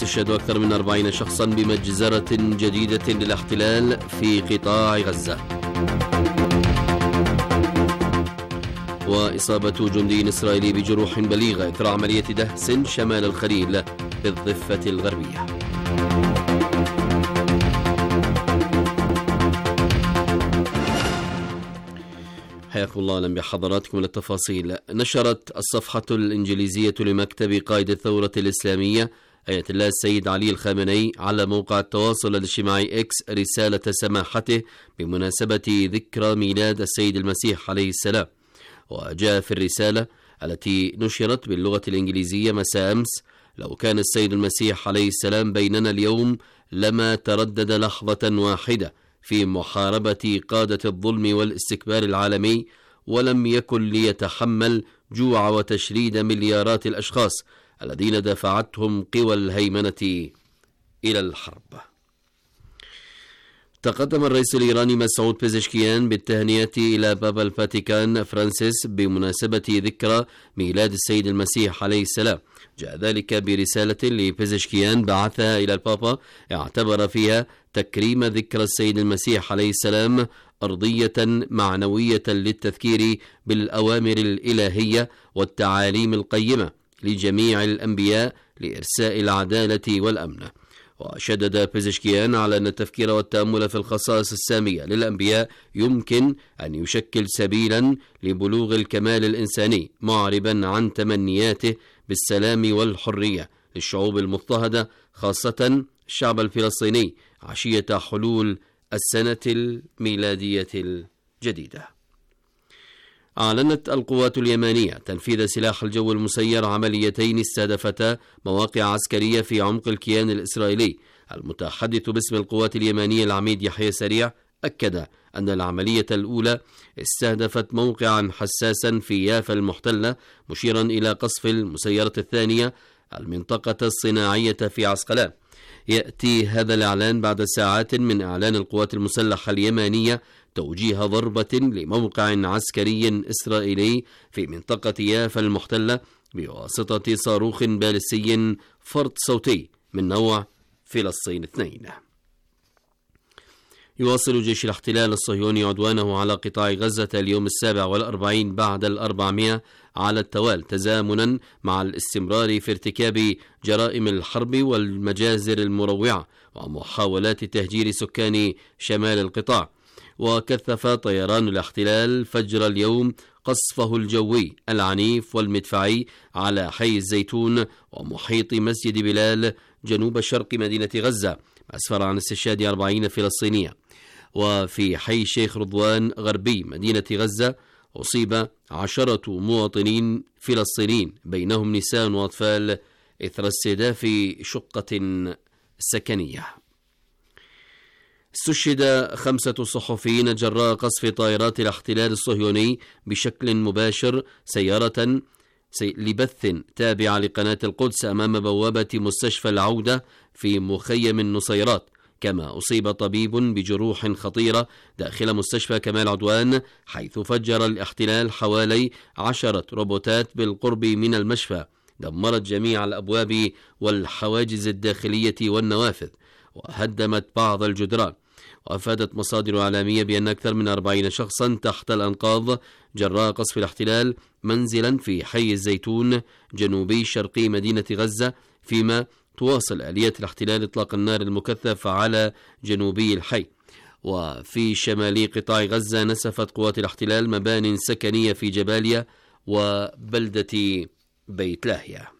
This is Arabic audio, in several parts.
استشهاد أكثر من 40 شخصا بمجزرة جديدة للاحتلال في قطاع غزة. وإصابة جندي إسرائيلي بجروح بليغة إثر عملية دهس شمال الخليل بالضفة الغربية. حياكم الله، أهلا بحضراتكم للتفاصيل. نشرت الصفحة الإنجليزية لمكتب قائد الثورة الإسلامية آية الله السيد علي الخامنئي على موقع التواصل الاجتماعي إكس رسالة سماحته بمناسبة ذكرى ميلاد السيد المسيح عليه السلام. وجاء في الرسالة التي نشرت باللغة الإنجليزية مساء أمس: لو كان السيد المسيح عليه السلام بيننا اليوم لما تردد لحظة واحدة في محاربة قادة الظلم والاستكبار العالمي، ولم يكن ليتحمل جوع وتشريد مليارات الأشخاص الذين دفعتهم قوى الهيمنة إلى الحرب. تقدم الرئيس الإيراني مسعود بيزشكيان بالتهنئة إلى بابا الفاتيكان فرانسيس بمناسبة ذكرى ميلاد السيد المسيح عليه السلام. جاء ذلك برسالة لبيزشكيان بعثها إلى البابا اعتبر فيها تكريم ذكرى السيد المسيح عليه السلام أرضية معنوية للتذكير بالأوامر الإلهية والتعاليم القيمة لجميع الأنبياء لإرساء العدالة والأمن. وشدد بيزشكيان على أن التفكير والتأمل في الخصائص السامية للأنبياء يمكن أن يشكل سبيلا لبلوغ الكمال الإنساني، معربا عن تمنياته بالسلام والحرية للشعوب المضطهدة، خاصة الشعب الفلسطيني عشية حلول السنة الميلادية الجديدة. أعلنت القوات اليمنية تنفيذ سلاح الجو المسير عمليتين استهدفتا مواقع عسكرية في عمق الكيان الإسرائيلي. المتحدث باسم القوات اليمنية العميد يحيى سريع أكد أن العملية الأولى استهدفت موقعا حساسا في يافا المحتلة، مشيرا إلى قصف المسيرة الثانية المنطقة الصناعية في عسقلان. يأتي هذا الإعلان بعد ساعات من إعلان القوات المسلحة اليمنية توجيه ضربة لموقع عسكري إسرائيلي في منطقة يافا المحتلة بواسطة صاروخ باليستي فرد صوتي من نوع فلسطين 2. يواصل جيش الاحتلال الصهيوني عدوانه على قطاع غزة اليوم 47 بعد 400 على التوالي، تزامنا مع الاستمرار في ارتكاب جرائم الحرب والمجازر المروعة ومحاولات تهجير سكان شمال القطاع. وكثف طيران الاحتلال فجر اليوم قصفه الجوي العنيف والمدفعي على حي الزيتون ومحيط مسجد بلال جنوب شرق مدينة غزة، أسفر عن استشهاد 40 فلسطينية. وفي حي شيخ رضوان غربي مدينة غزة أصيب 10 مواطنين فلسطينيين بينهم نساء وأطفال إثر استهداف شقة سكنية. استشهد 5 صحفيين جراء قصف طائرات الاحتلال الصهيوني بشكل مباشر سيارة لبث تابعة لقناة القدس أمام بوابة مستشفى العودة في مخيم النصيرات. كما أصيب طبيب بجروح خطيرة داخل مستشفى كمال عدوان، حيث فجر الاحتلال حوالي 10 روبوتات بالقرب من المشفى دمرت جميع الأبواب والحواجز الداخلية والنوافذ وهدمت بعض الجدران. وأفادت مصادر إعلامية بأن أكثر من 40 شخصا تحت الأنقاض جراء قصف الاحتلال منزلا في حي الزيتون جنوبي شرقي مدينة غزة، فيما تواصل آلية الاحتلال إطلاق النار المكثف على جنوبي الحي. وفي شمالي قطاع غزة نسفت قوات الاحتلال مبان سكنية في جباليا وبلدة بيت لاهيا.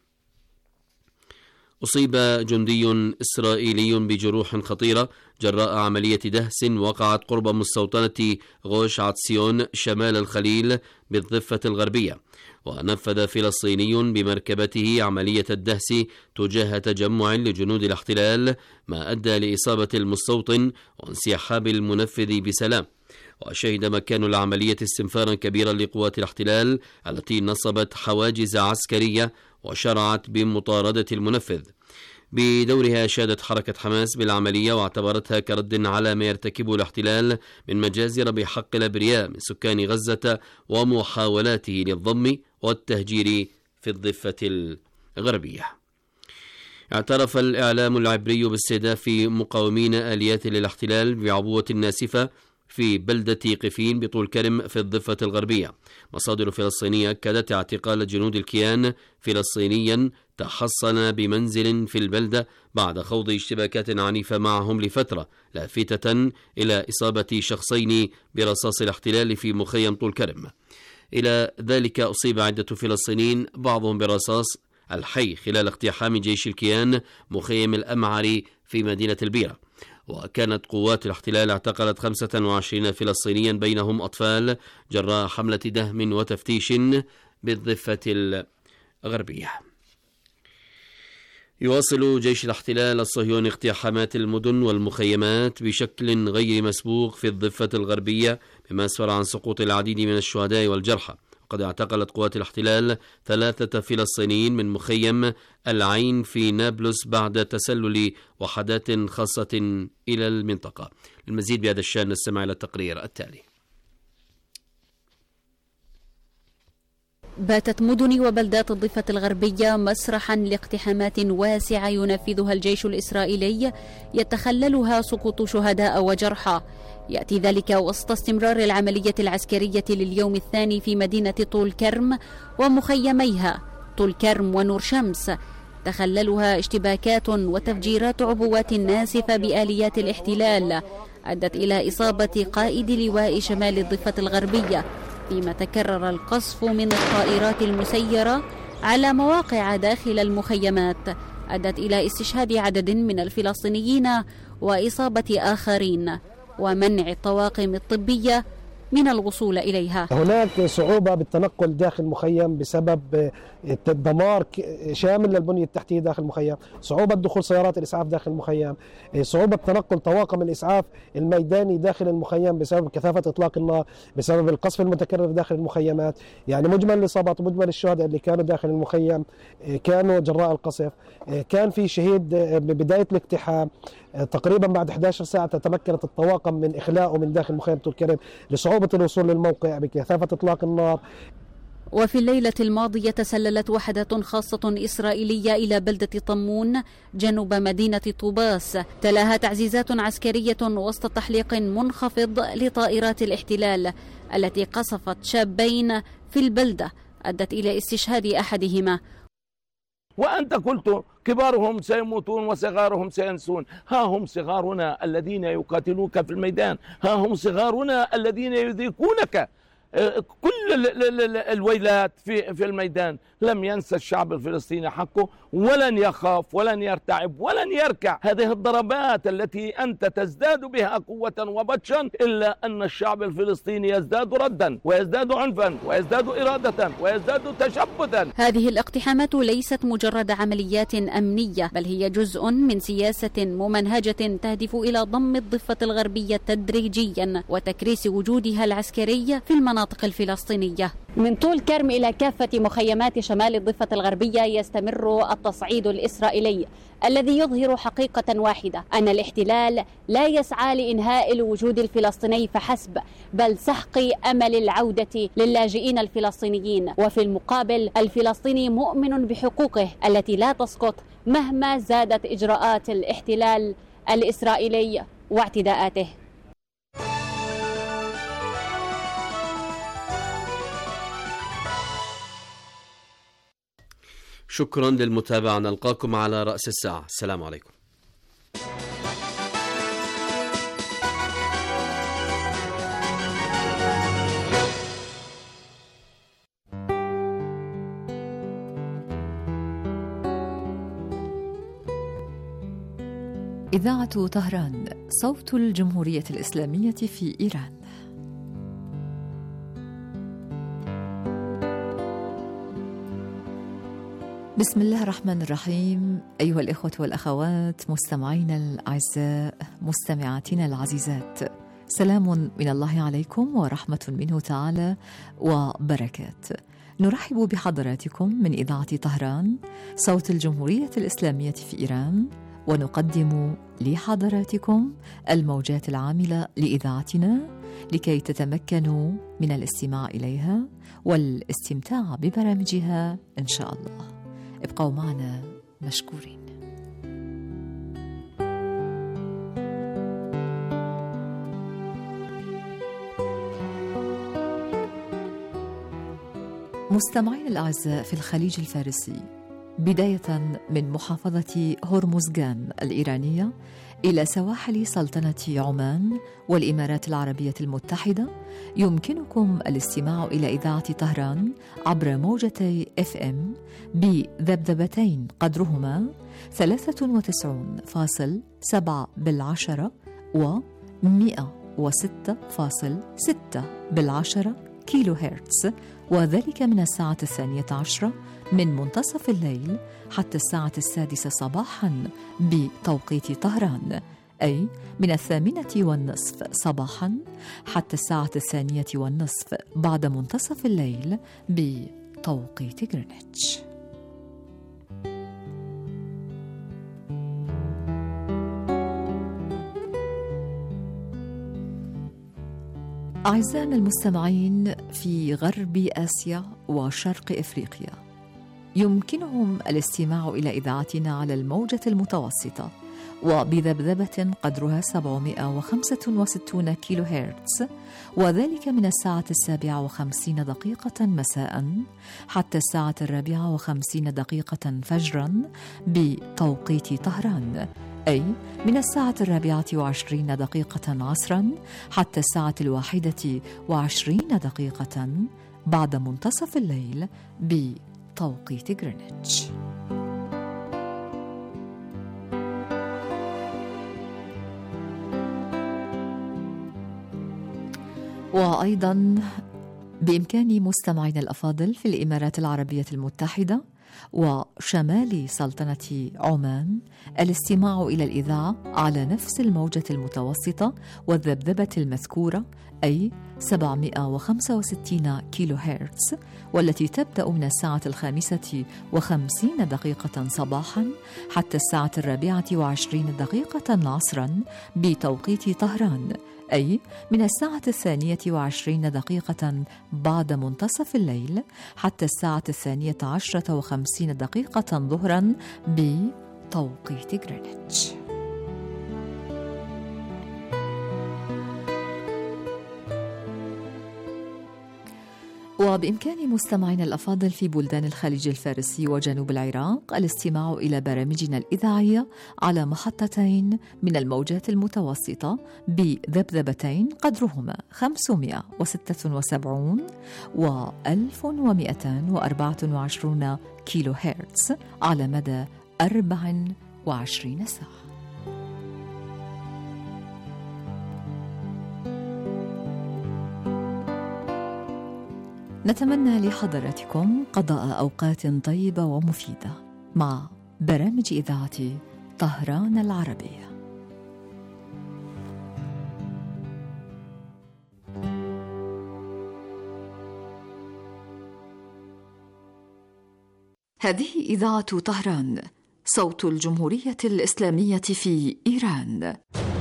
أصيب جندي إسرائيلي بجروح خطيرة جراء عملية دهس وقعت قرب مستوطنة غوش عطسيون شمال الخليل بالضفة الغربية. ونفذ فلسطيني بمركبته عملية الدهس تجاه تجمع لجنود الاحتلال، ما أدى لإصابة المستوطن وانسحاب المنفذ بسلام. وشهد مكان العملية استنفارا كبيرا لقوات الاحتلال التي نصبت حواجز عسكرية وشرعت بمطاردة المنفذ. بدورها أشادت حركة حماس بالعملية واعتبرتها كرد على ما يرتكبه الاحتلال من مجازر بحق الأبرياء من سكان غزة ومحاولاته للضم والتهجير في الضفة الغربية. اعترف الإعلام العبري باستهداف مقاومين آليات للاحتلال بعبوة ناسفة في بلدة قفين بطول كرم في الضفة الغربية. مصادر فلسطينية أكدت اعتقال جنود الكيان فلسطينيا تحصن بمنزل في البلدة بعد خوض اشتباكات عنيفة معهم لفترة، لافتة إلى إصابة شخصين برصاص الاحتلال في مخيم طول كرم. إلى ذلك أصيب عدة فلسطينيين بعضهم برصاص الحي خلال اقتحام جيش الكيان مخيم الأمعري في مدينة البيرة. وكانت قوات الاحتلال اعتقلت 25 فلسطينيا بينهم أطفال جراء حملة دهم وتفتيش بالضفة الغربية. يواصل جيش الاحتلال الصهيوني اقتحامات المدن والمخيمات بشكل غير مسبوق في الضفة الغربية، مما أسفر عن سقوط العديد من الشهداء والجرحى. وقد اعتقلت قوات الاحتلال 3 فلسطينيين من مخيم العين في نابلس بعد تسلل وحدات خاصة إلى المنطقة. المزيد بهذا الشأن نستمع إلى التقرير التالي. باتت مدن وبلدات الضفة الغربية مسرحا لاقتحامات واسعة ينفذها الجيش الإسرائيلي يتخللها سقوط شهداء وجرحى. يأتي ذلك وسط استمرار العملية العسكرية لليوم الثاني في مدينة طول كرم ومخيميها طول كرم ونور شمس، تخللها اشتباكات وتفجيرات عبوات ناسفة بآليات الاحتلال أدت إلى إصابة قائد لواء شمال الضفة الغربية، فيما تكرر القصف من الطائرات المسيرة على مواقع داخل المخيمات أدت إلى استشهاد عدد من الفلسطينيين وإصابة آخرين ومنع الطواقم الطبية من الوصول إليها. هناك صعوبة بالتنقل داخل المخيم بسبب دمار شامل للبنية التحتية داخل المخيم، صعوبة دخول سيارات الإسعاف داخل المخيم، صعوبة تنقل طواقم الإسعاف الميداني داخل المخيم بسبب كثافة إطلاق النار، بسبب القصف المتكرر داخل المخيمات. يعني مجمل الإصابات ومجمل الشهداء اللي كانوا داخل المخيم كانوا جراء القصف. كان في شهيد ببداية الاقتحام تقريبا بعد 11 ساعة تمكنت الطواقم من إخلاءه من داخل مخيم طول كرم لصعوبة الوصول للموقع بكثافة إطلاق النار. وفي الليلة الماضية تسللت وحدات خاصة إسرائيلية إلى بلدة طمون جنوب مدينة طوباس، تلاها تعزيزات عسكرية وسط تحليق منخفض لطائرات الاحتلال التي قصفت شابين في البلدة أدت إلى استشهاد أحدهما. وأنت قلت كبارهم سيموتون وصغارهم سينسون، ها هم صغارنا الذين يقاتلوك في الميدان، ها هم صغارنا الذين يذيقونك كل الويلات في الميدان. لم ينسى الشعب الفلسطيني حقه، ولن يخاف ولن يرتعب ولن يركع. هذه الضربات التي أنت تزداد بها قوة وبطشا، إلا أن الشعب الفلسطيني يزداد ردا ويزداد عنفا ويزداد إرادة ويزداد تشبثا. هذه الاقتحامات ليست مجرد عمليات أمنية، بل هي جزء من سياسة ممنهجة تهدف إلى ضم الضفة الغربية تدريجيا وتكريس وجودها العسكري في المناطق الفلسطينية. من طول كرم إلى كافة مخيمات شمال الضفة الغربية يستمر التصعيد الإسرائيلي الذي يظهر حقيقة واحدة، أن الاحتلال لا يسعى لإنهاء الوجود الفلسطيني فحسب، بل سحق أمل العودة للاجئين الفلسطينيين. وفي المقابل الفلسطيني مؤمن بحقوقه التي لا تسقط مهما زادت إجراءات الاحتلال الإسرائيلي واعتداءاته. شكرا للمتابعة، نلقاكم على رأس الساعة. السلام عليكم. إذاعة طهران، صوت الجمهورية الإسلامية في إيران. بسم الله الرحمن الرحيم. أيها الإخوة والأخوات، مستمعينا الأعزاء، مستمعاتنا العزيزات، سلام من الله عليكم ورحمة منه تعالى وبركات. نرحب بحضراتكم من إذاعة طهران، صوت الجمهورية الإسلامية في إيران، ونقدم لحضراتكم الموجات العاملة لإذاعتنا لكي تتمكنوا من الاستماع إليها والاستمتاع ببرامجها إن شاء الله. ابقوا معنا مشكورين. مستمعين الأعزاء في الخليج الفارسي، بداية من محافظة هرمزغان الإيرانية إلى سواحل سلطنة عمان والإمارات العربية المتحدة، يمكنكم الاستماع إلى إذاعة طهران عبر موجتي FM بذبذبتين قدرهما 93.7 بالعشرة و 106.6 بالعشرة كيلو هرتز، وذلك من الساعة 12 من منتصف الليل حتى الساعة 6 صباحاً بتوقيت طهران، أي من 8:30 صباحاً حتى الساعة 2:30 بعد منتصف الليل بتوقيت غرينتش. أعزائنا المستمعين في غرب آسيا وشرق إفريقيا، يمكنهم الاستماع إلى إذاعتنا على الموجة المتوسطة وبذبذبة قدرها 765 كيلو هرتز، وذلك من الساعة 7:50 مساء حتى الساعة 4:50 فجرا بتوقيت طهران، أي من الساعة 24:20 عصرا حتى الساعة 21:20 بعد منتصف الليل بتوقيت غرينتش. وأيضا بإمكان مستمعينا الأفاضل في الإمارات العربية المتحدة وشمال سلطنة عمان الاستماع إلى الإذاعة على نفس الموجة المتوسطة والذبذبة المذكورة، أي 765 كيلو هرتز، والتي تبدأ من الساعة 5:50 صباحا حتى الساعة 4:20 عصرا بتوقيت طهران، أي من الساعة 22:20 بعد منتصف الليل حتى الساعة 12:50 ظهرا بتوقيت غرينتش. وبإمكان مستمعينا الأفاضل في بلدان الخليج الفارسي وجنوب العراق الاستماع إلى برامجنا الإذاعية على محطتين من الموجات المتوسطة بذبذبتين قدرهما 576 و 1224 كيلو هرتز على مدى 24 ساعة. نتمنى لحضراتكم قضاء أوقات طيبة ومفيدة مع برامج إذاعة طهران العربية. هذه إذاعة طهران، صوت الجمهورية الإسلامية في إيران.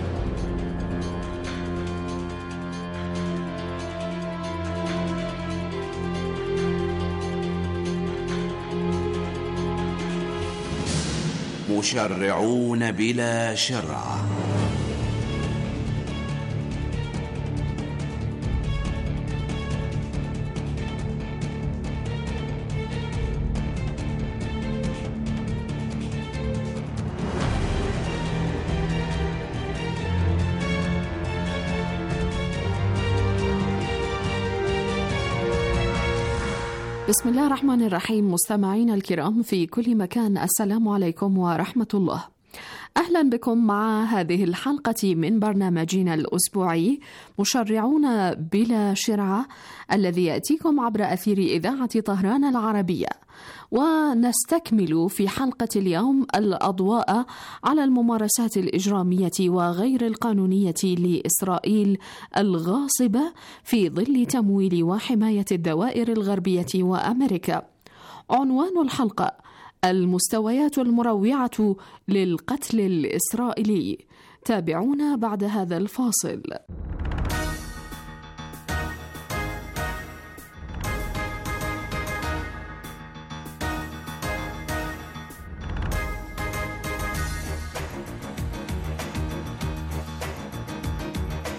مشرعون بلا شرع. بسم الله الرحمن الرحيم. مستمعينا الكرام في كل مكان، السلام عليكم ورحمة الله. أهلا بكم مع هذه الحلقة من برنامجنا الأسبوعي مشرعون بلا شرعة، الذي يأتيكم عبر أثير إذاعة طهران العربية. ونستكمل في حلقة اليوم الأضواء على الممارسات الإجرامية وغير القانونية لإسرائيل الغاصبة في ظل تمويل وحماية الدوائر الغربية وأمريكا. عنوان الحلقة: المستويات المروعة للقتل الإسرائيلي. تابعونا بعد هذا الفاصل.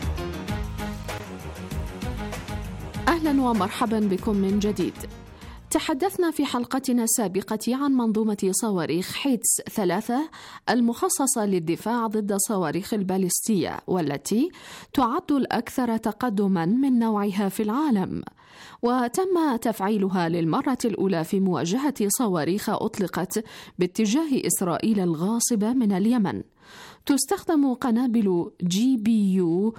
أهلا ومرحبا بكم من جديد. تحدثنا في حلقتنا السابقة عن منظومة صواريخ حيتس 3 المخصصة للدفاع ضد الصواريخ البالستية، والتي تعد الأكثر تقدما من نوعها في العالم، وتم تفعيلها للمرة الأولى في مواجهة صواريخ أطلقت باتجاه إسرائيل الغاصبة من اليمن. تستخدم قنابل GBU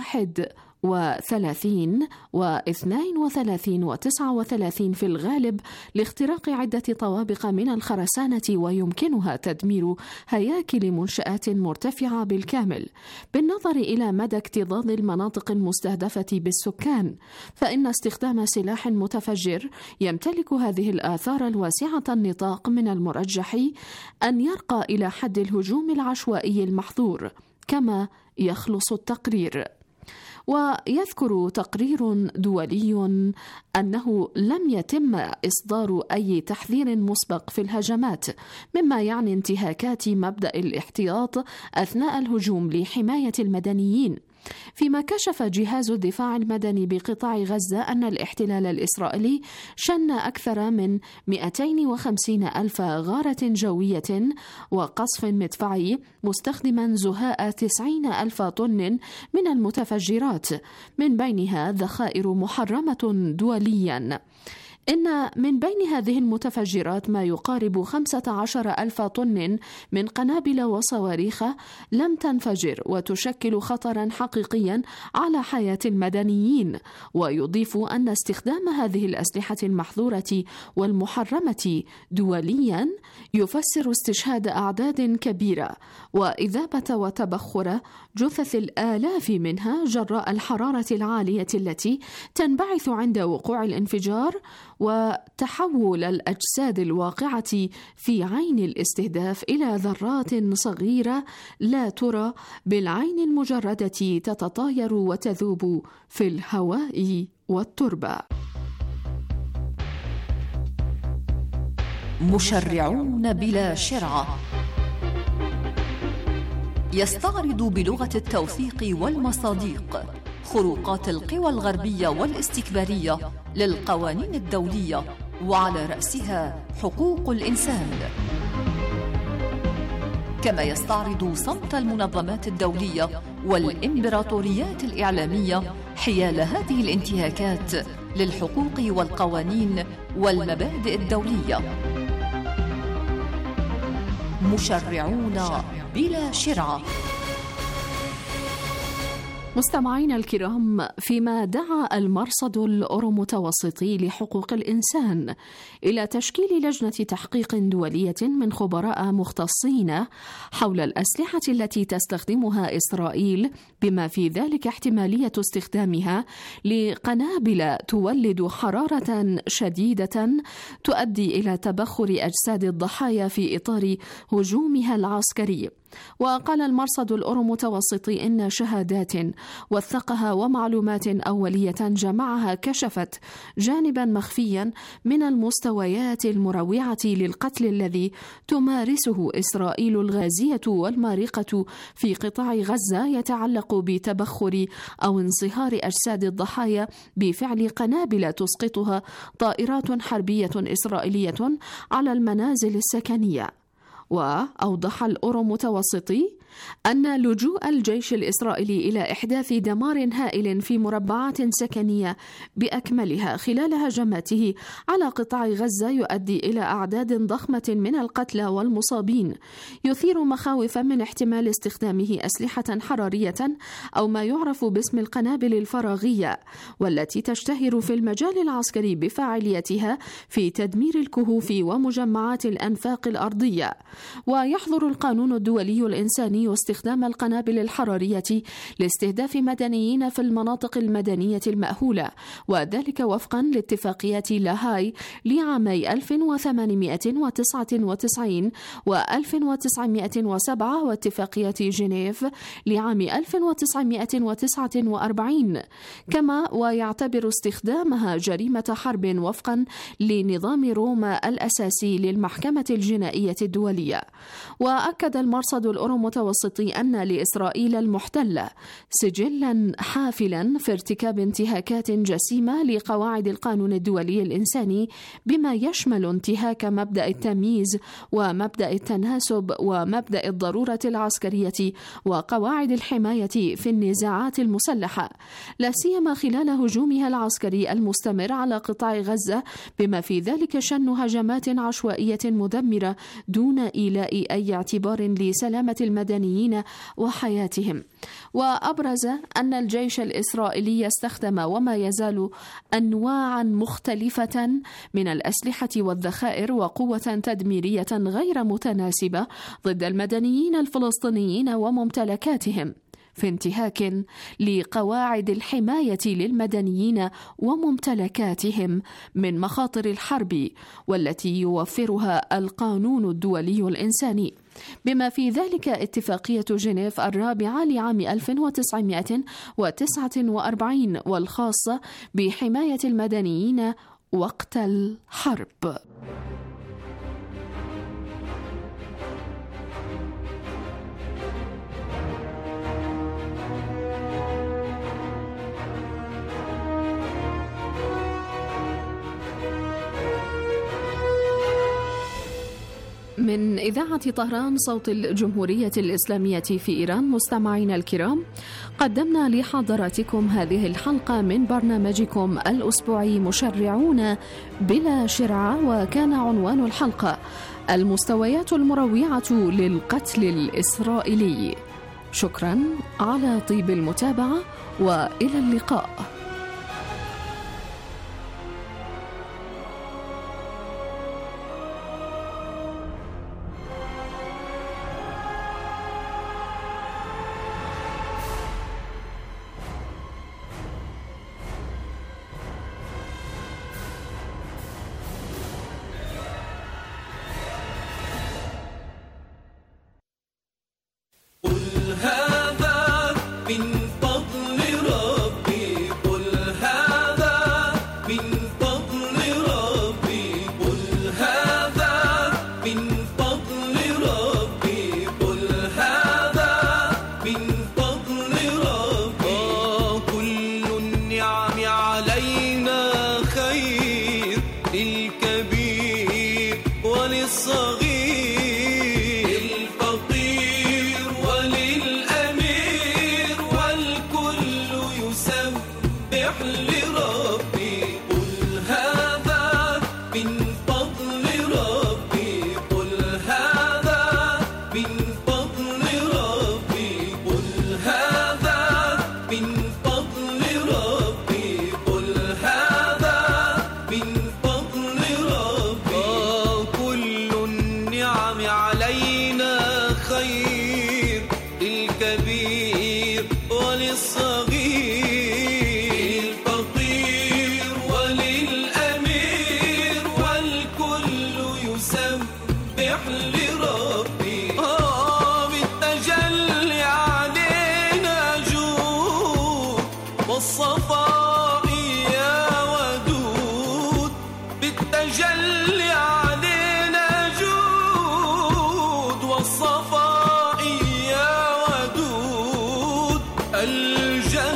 31 و32 و39 في الغالب لاختراق عدة طوابق من الخرسانة، ويمكنها تدمير هياكل منشآت مرتفعة بالكامل. بالنظر إلى مدى اكتظاظ المناطق المستهدفة بالسكان، فإن استخدام سلاح متفجر يمتلك هذه الآثار الواسعة النطاق من المرجح أن يرقى إلى حد الهجوم العشوائي المحظور، كما يخلص التقرير. ويذكر تقرير دولي أنه لم يتم إصدار أي تحذير مسبق في الهجمات، مما يعني انتهاكات مبدأ الاحتياط أثناء الهجوم لحماية المدنيين. فيما كشف جهاز الدفاع المدني بقطاع غزة أن الاحتلال الإسرائيلي شن أكثر من 250 ألف غارة جوية وقصف مدفعي مستخدما زهاء 90 ألف طن من المتفجرات، من بينها ذخائر محرمة دوليا. إن من بين هذه المتفجرات ما يقارب 15 ألف طن من قنابل وصواريخ لم تنفجر، وتشكل خطرا حقيقيا على حياة المدنيين. ويضيف أن استخدام هذه الأسلحة المحظورة والمحرمة دوليا يفسر استشهاد أعداد كبيرة وإذابة وتبخر جثث الآلاف منها جراء الحرارة العالية التي تنبعث عند وقوع الانفجار، وتحول الأجساد الواقعة في عين الاستهداف إلى ذرات صغيرة لا ترى بالعين المجردة تتطاير وتذوب في الهواء والتربة. مشرعون بلا شرعة يستعرض بلغة التوثيق والمصادق خروقات القوى الغربية والاستكبارية للقوانين الدولية، وعلى رأسها حقوق الإنسان، كما يستعرض صمت المنظمات الدولية والإمبراطوريات الإعلامية حيال هذه الانتهاكات للحقوق والقوانين والمبادئ الدولية. مشرعون بلا شرعة. مستمعينا الكرام، فيما دعا المرصد الأورومتوسطي لحقوق الإنسان إلى تشكيل لجنة تحقيق دولية من خبراء مختصين حول الأسلحة التي تستخدمها إسرائيل، بما في ذلك احتمالية استخدامها لقنابل تولد حرارة شديدة تؤدي إلى تبخر أجساد الضحايا في إطار هجومها العسكري. وقال المرصد الأورومتوسطي إن شهادات وثقها ومعلومات أولية جمعها كشفت جانبا مخفيا من المستويات المروعة للقتل الذي تمارسه إسرائيل الغازية والمارقة في قطاع غزة، يتعلق بتبخر أو انصهار أجساد الضحايا بفعل قنابل تسقطها طائرات حربية إسرائيلية على المنازل السكنية. وأوضح الأورومتوسطي أن لجوء الجيش الإسرائيلي إلى إحداث دمار هائل في مربعات سكنية بأكملها خلال هجماته على قطاع غزة يؤدي إلى أعداد ضخمة من القتلى والمصابين، يثير مخاوف من احتمال استخدامه أسلحة حرارية أو ما يعرف باسم القنابل الفراغية، والتي تشتهر في المجال العسكري بفاعليتها في تدمير الكهوف ومجمعات الأنفاق الأرضية. ويحظر القانون الدولي الإنساني واستخدام القنابل الحرارية لاستهداف مدنيين في المناطق المدنية المأهولة، وذلك وفقا لاتفاقيات لاهاي لعامي 1899 و1907 واتفاقيات جنيف لعام 1949، كما ويعتبر استخدامها جريمة حرب وفقا لنظام روما الأساسي للمحكمة الجنائية الدولية. وأكد المرصد الأورومتوسطي المتوسطي أن لإسرائيل المحتلة سجلا حافلا في ارتكاب انتهاكات جسيمة لقواعد القانون الدولي الإنساني، بما يشمل انتهاك مبدأ التمييز ومبدأ التناسب ومبدأ الضرورة العسكرية وقواعد الحماية في النزاعات المسلحة، لا سيما خلال هجومها العسكري المستمر على قطاع غزة، بما في ذلك شن هجمات عشوائية مدمرة دون إيلاء أي اعتبار لسلامة المدنيين وحياتهم. وأبرز أن الجيش الإسرائيلي استخدم وما يزال أنواعا مختلفة من الأسلحة والذخائر وقوة تدميرية غير متناسبة ضد المدنيين الفلسطينيين وممتلكاتهم، في انتهاك لقواعد الحماية للمدنيين وممتلكاتهم من مخاطر الحرب والتي يوفرها القانون الدولي الإنساني، بما في ذلك اتفاقية جنيف الرابعة لعام 1949 والخاصة بحماية المدنيين وقت الحرب. من إذاعة طهران صوت الجمهورية الإسلامية في إيران، مستمعينا الكرام، قدمنا لحضراتكم هذه الحلقة من برنامجكم الأسبوعي مشرعون بلا شرعة، وكان عنوان الحلقة المستويات المروعة للقتل الإسرائيلي. شكرا على طيب المتابعة وإلى اللقاء. الجنة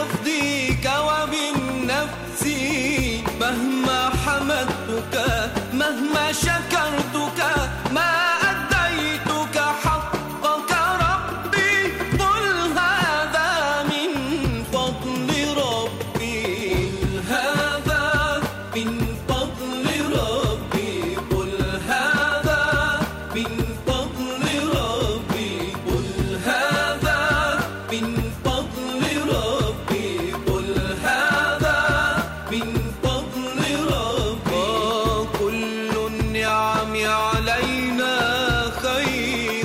بلفظك وبالنفس مهما حمدتك مهما شكرتك ما أديتك حقك ربي قل هذا من فضل ربي هذا من فضل ربي قل هذا من فضل ربي قل هذا من فضل ربي قل هذا من فضل ربي كل النعم علينا خير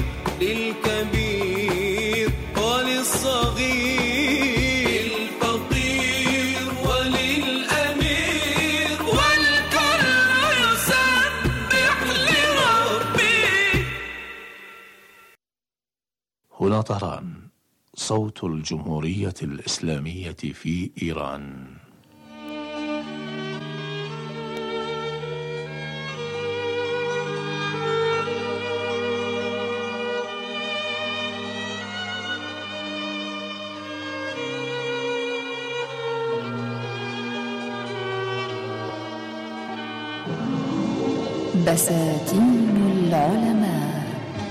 للكبير وللصغير للفقير وللأمير والكل يسبح لربي. هنا طهران، صوت الجمهورية الإسلامية في إيران. بساتين العلماء.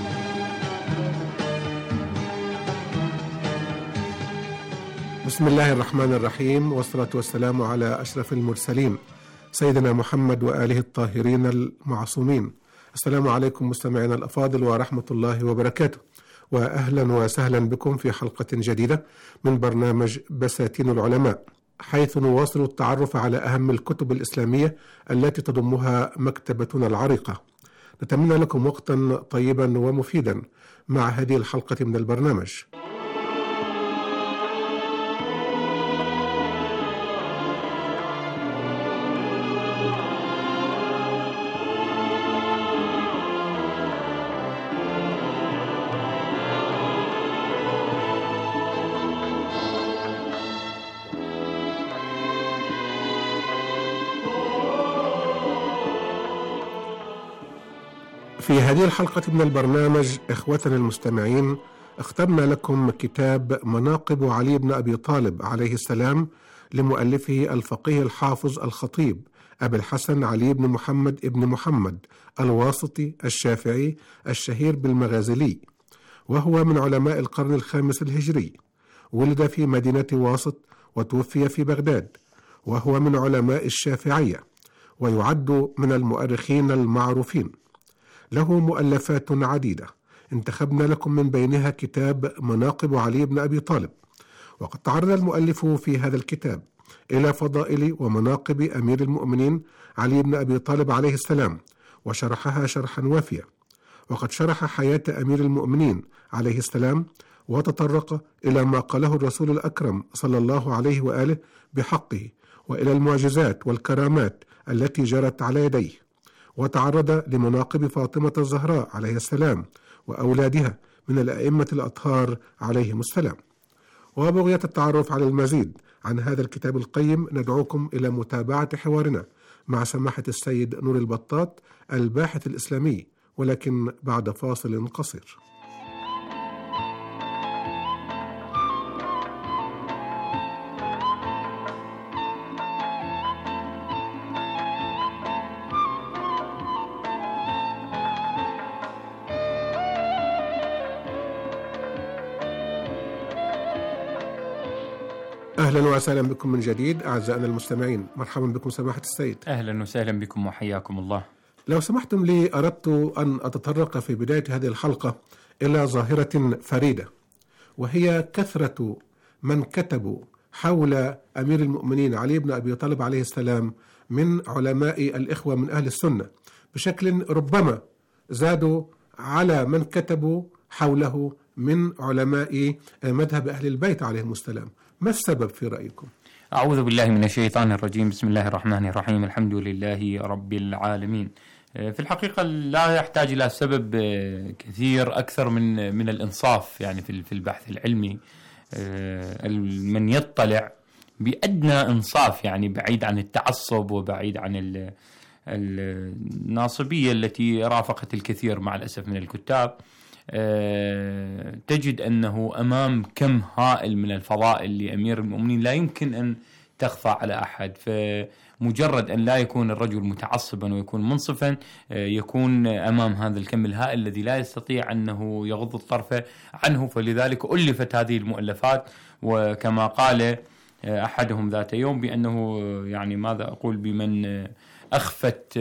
بسم الله الرحمن الرحيم، والصلاة والسلام على أشرف المرسلين سيدنا محمد وآله الطاهرين المعصومين. السلام عليكم مستمعينا الأفاضل ورحمة الله وبركاته، وأهلا وسهلا بكم في حلقة جديدة من برنامج بساتين العلماء، حيث نواصل التعرف على أهم الكتب الإسلامية التي تضمها مكتبتنا العريقة. نتمنى لكم وقتا طيبا ومفيدا مع هذه الحلقة من البرنامج. في هذه الحلقة من البرنامج إخوتنا المستمعين اخترنا لكم كتاب مناقب علي بن أبي طالب عليه السلام لمؤلفه الفقيه الحافظ الخطيب أبي الحسن علي بن محمد ابن محمد الواسطي الشافعي الشهير بالمغازلي، وهو من علماء القرن الخامس الهجري. ولد في مدينة واسط وتوفي في بغداد، وهو من علماء الشافعية ويعد من المؤرخين المعروفين. له مؤلفات عديدة، انتخبنا لكم من بينها كتاب مناقب علي بن أبي طالب. وقد تعرض المؤلف في هذا الكتاب إلى فضائل ومناقب أمير المؤمنين علي بن أبي طالب عليه السلام، وشرحها شرحا وافيا. وقد شرح حياة أمير المؤمنين عليه السلام، وتطرق إلى ما قاله الرسول الأكرم صلى الله عليه وآله بحقه، وإلى المعجزات والكرامات التي جرت على يديه. وتعرض لمناقب فاطمة الزهراء عليه السلام وأولادها من الأئمة الأطهار عليهم السلام. وبغية التعرف على المزيد عن هذا الكتاب القيم ندعوكم إلى متابعة حوارنا مع سماحة السيد نور البطاط الباحث الإسلامي، ولكن بعد فاصل قصير. أهلا وسهلا بكم من جديد أعزائنا المستمعين، مرحبا بكم سماحة السيد. أهلا وسهلا بكم وحياكم الله. لو سمحتم لي أردت أن أتطرق في بداية هذه الحلقة إلى ظاهرة فريدة، وهي كثرة من كتبوا حول أمير المؤمنين علي بن أبي طالب عليه السلام من علماء الإخوة من أهل السنة، بشكل ربما زادوا على من كتبوا حوله من علماء مذهب أهل البيت عليهم السلام. ما السبب في رأيكم؟ أعوذ بالله من الشيطان الرجيم، بسم الله الرحمن الرحيم، الحمد لله رب العالمين. في الحقيقة لا يحتاج إلى سبب كثير أكثر من الإنصاف يعني في البحث العلمي. من يطلع بأدنى إنصاف، يعني بعيد عن التعصب وبعيد عن الناصبية التي رافقت الكثير مع الأسف من الكتاب، تجد أنه أمام كم هائل من الفضائل لأمير المؤمنين لا يمكن أن تخفى على أحد. فمجرد أن لا يكون الرجل متعصبا ويكون منصفا يكون أمام هذا الكم الهائل الذي لا يستطيع أنه يغض الطرف عنه. فلذلك ألفت هذه المؤلفات، وكما قال أحدهم ذات يوم بأنه يعني ماذا أقول بمن أخفت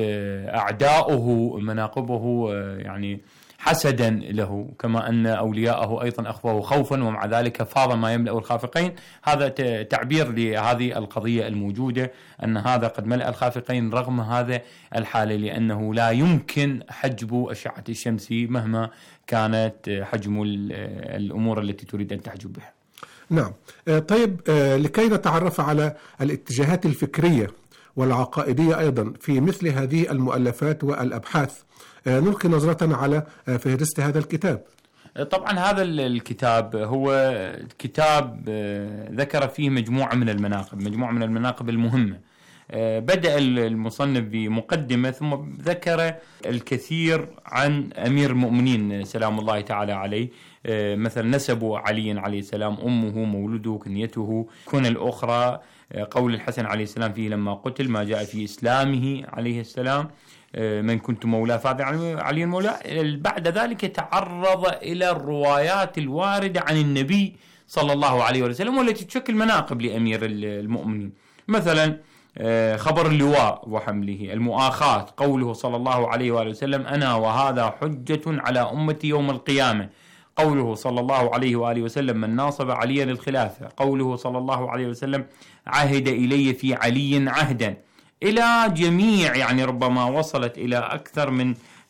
أعداؤه مناقبه يعني حسدا له، كما أن أولياءه أيضا أخفوه خوفا ومع ذلك فاض ما يملأ الخافقين. هذا تعبير لهذه القضية الموجودة، أن هذا قد ملأ الخافقين رغم هذا الحالة، لأنه لا يمكن حجب أشعة الشمس مهما كانت حجم الأمور التي تريد أن تحجب بها. نعم. طيب، لكي نتعرف على الاتجاهات الفكرية والعقائدية أيضا في مثل هذه المؤلفات والأبحاث، نلقي نظرة على فهرست هذا الكتاب. طبعا هذا الكتاب هو كتاب ذكر فيه مجموعة من المناقب المهمة. بدأ المصنف بمقدمة ثم ذكر الكثير عن أمير المؤمنين سلام الله تعالى عليه، مثلا نسب علي عليه السلام، أمه، مولده، كنيته، كن الأخرى، قول الحسن عليه السلام فيه لما قتل، ما جاء في إسلامه عليه السلام، من كنت مولاه فهذا علي المولى. بعد ذلك تعرض إلى الروايات الواردة عن النبي صلى الله عليه وسلم والتي تشكل مناقب لأمير المؤمنين، مثلا خبر اللواء وحمله، المؤاخاة، قوله صلى الله عليه وسلم أنا وهذا حجة على أمتي يوم القيامة، قوله صلى الله عليه وآله وسلم من ناصب عليا للخلافة، قوله صلى الله عليه وسلم عهد إلي في علي عهدا، إلى جميع يعني ربما وصلت إلى أكثر من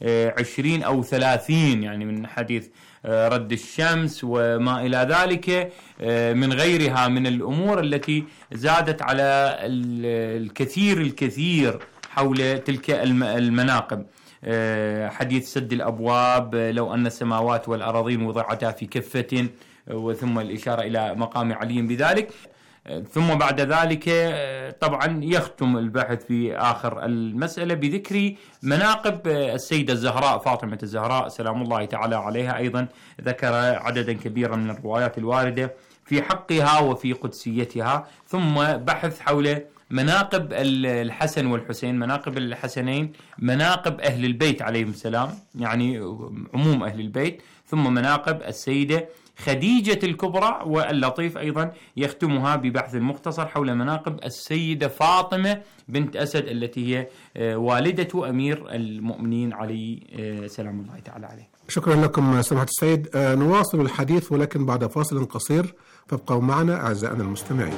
20 أو 30 يعني من حديث رد الشمس وما إلى ذلك من غيرها من الأمور التي زادت على الكثير حول تلك المناقب. حديث سد الأبواب، لو أن السماوات والأراضين وضعتا في كفة، وثم الإشارة إلى مقام علي بذلك. ثم بعد ذلك طبعا يختم البحث في آخر المسألة بذكر مناقب السيدة الزهراء فاطمة الزهراء سلام الله تعالى عليها. أيضا ذكر عددا كبيرا من الروايات الواردة في حقها وفي قدسيتها. ثم بحث حول مناقب الحسن والحسين، مناقب الحسنين، مناقب أهل البيت عليهم السلام يعني عموم أهل البيت، ثم مناقب السيدة خديجة الكبرى. واللطيف أيضا يختمها ببحث مختصر حول مناقب السيدة فاطمة بنت أسد التي هي والدة أمير المؤمنين علي سلام الله تعالى عليه. شكرا لكم سماحة السيد. نواصل الحديث ولكن بعد فاصل قصير، فابقوا معنا أعزائنا المستمعين.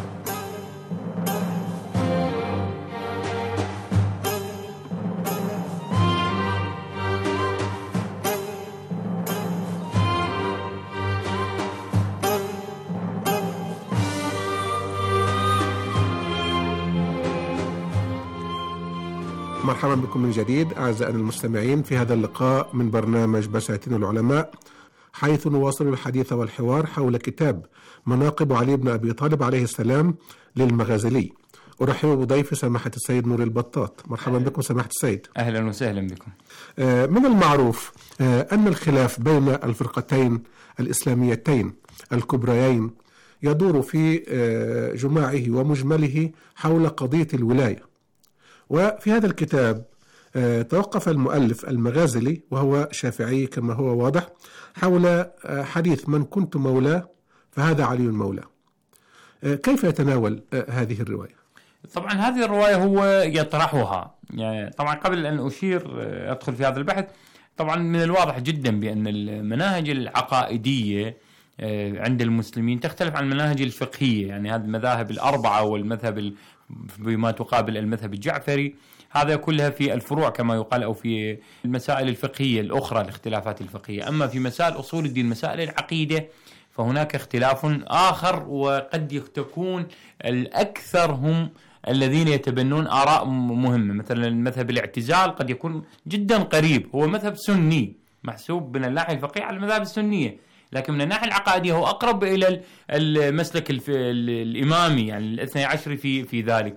مرحبا بكم من جديد أعزائنا المستمعين في هذا اللقاء من برنامج بساتين العلماء، حيث نواصل الحديث والحوار حول كتاب مناقب علي بن أبي طالب عليه السلام للمغازلي. أرحب بضيف سماحة السيد نور البطاط. مرحبا بكم سماحة السيد. أهلا وسهلا بكم. من المعروف أن الخلاف بين الفرقتين الإسلاميتين الكبريين يدور في جماعه ومجمله حول قضية الولاية. وفي هذا الكتاب توقف المؤلف المغازلي وهو شافعي كما هو واضح حول حديث من كنت مولاه فهذا علي مولاه. كيف يتناول هذه الرواية؟ طبعا هذه الرواية هو يطرحها، يعني طبعا قبل أن أدخل في هذا البحث، طبعا من الواضح جدا بأن المناهج العقائدية عند المسلمين تختلف عن المناهج الفقهية. يعني هذه المذاهب الأربعة والمذهب بما تقابل المذهب الجعفري، هذا كلها في الفروع كما يقال أو في المسائل الفقهية الأخرى الاختلافات الفقهية. أما في مسائل أصول الدين مسائل العقيدة فهناك اختلاف آخر، وقد تكون الأكثر هم الذين يتبنون آراء مهمة. مثلا المذهب الاعتزال قد يكون جدا قريب، هو مذهب سني محسوب من الناحية الفقهية على المذاهب السنية، لكن من الناحية العقائدية هو أقرب إلى المسلك الإمامي يعني الاثني عشر في ذلك.